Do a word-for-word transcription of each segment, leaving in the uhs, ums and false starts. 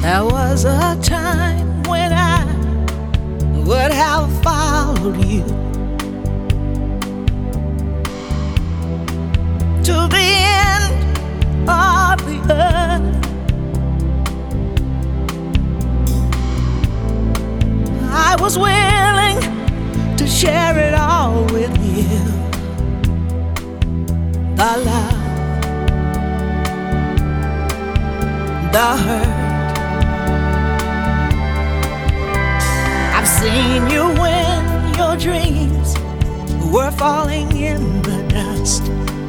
There was a time when I would have followed you to the end of the earth. I was willing to share it all with you. The love, the hurt. I've seen you when your dreams were falling in the dust,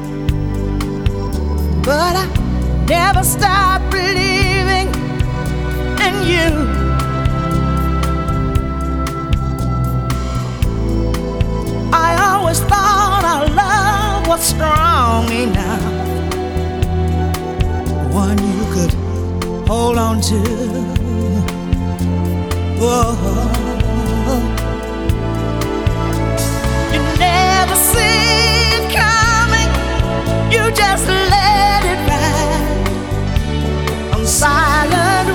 but I never stopped believing in you. I always thought our love was strong enough, one you could hold on to. Whoa. You never see it coming, you just let it ride on silent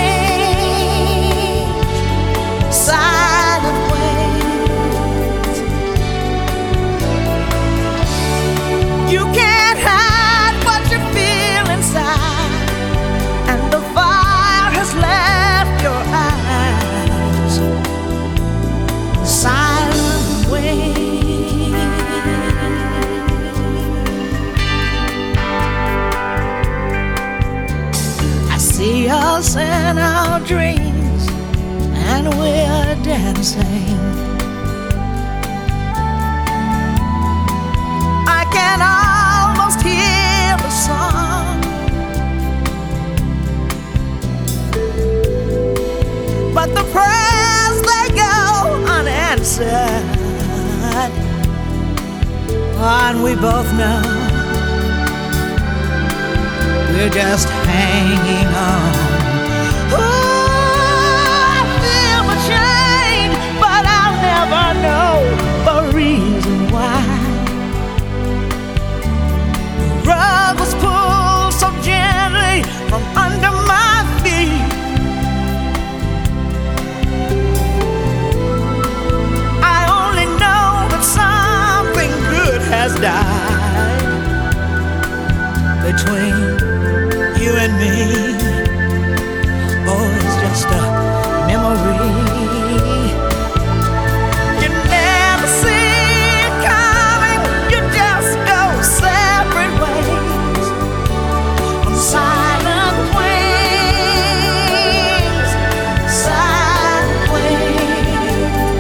wings, silent wings. You can't hide what you feel inside, and the fire has left your eyes. Silent wings. I see us in our dreams, and we're dancing. I can almost hear the song, but the prayers, they go unanswered, and we both know we're just hanging on. Ooh, I feel my chain, but I'll never know the reason why. The rug was pulled so gently from under my feet. I only know that something good has died between you and me. Oh, it's just a memory. You never see it coming, you just go separate ways on silent wings, silent wings.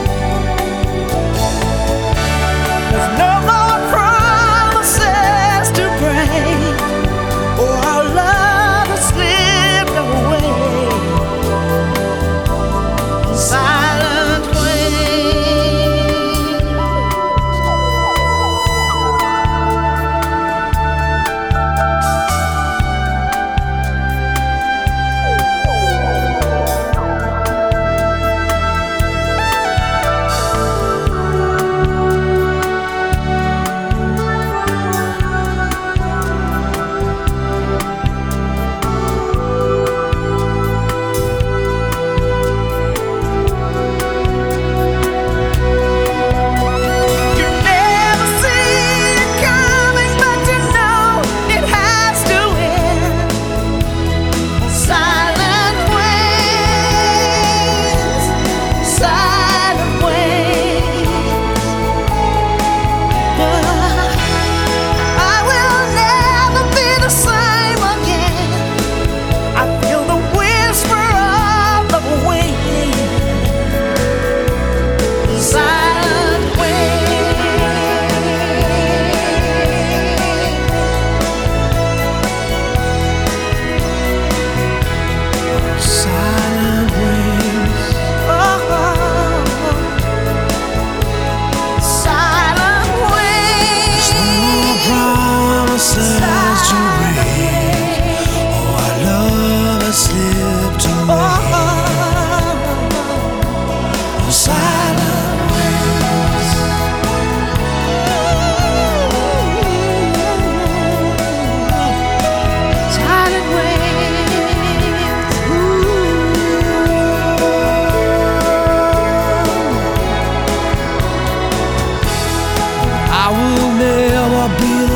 There's no more promises to break. Oh, our love is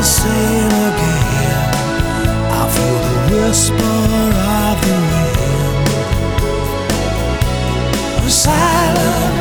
sail again. I feel the whisper of the wind, silent